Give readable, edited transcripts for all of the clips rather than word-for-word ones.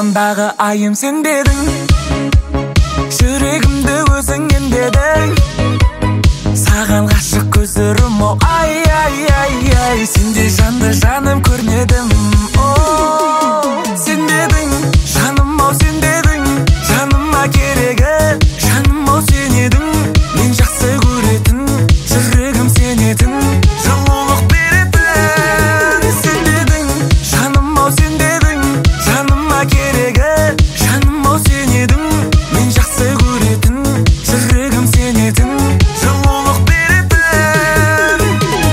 аспандағы айым сен дедің, жүрегімді өзің емдедің. Саған ғашық көздерім о ай ай ай ай, сендей жанды жаным көрмедім. Сен дедің, жаным ау сен дедің, жаныма керегі, жаным ау сен едің. Мен жақсы көретін, жүрегім сен едің, жылулық беретін. Сен дедің, жаным ау сен дедің, жаныма керегі, жаным ау сен едің. Мен жақсы көретін, жүрегім сен едің, жылулық беретін.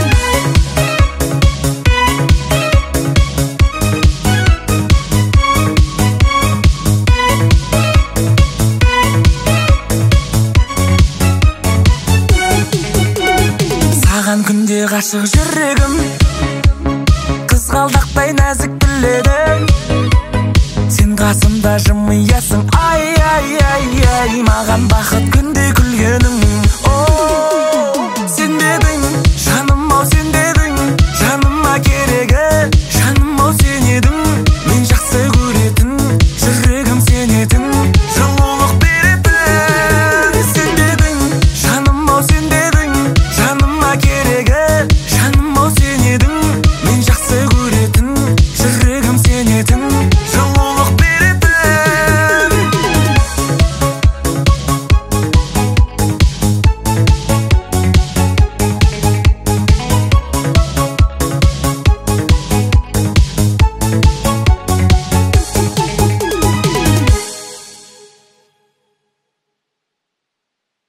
Саған күнде ғашық жүрегім, қызғалдақтай нәзік тіледің. Сен қасымда жымиясың ай ай ай ай, маған бақыт күнде күлгенің.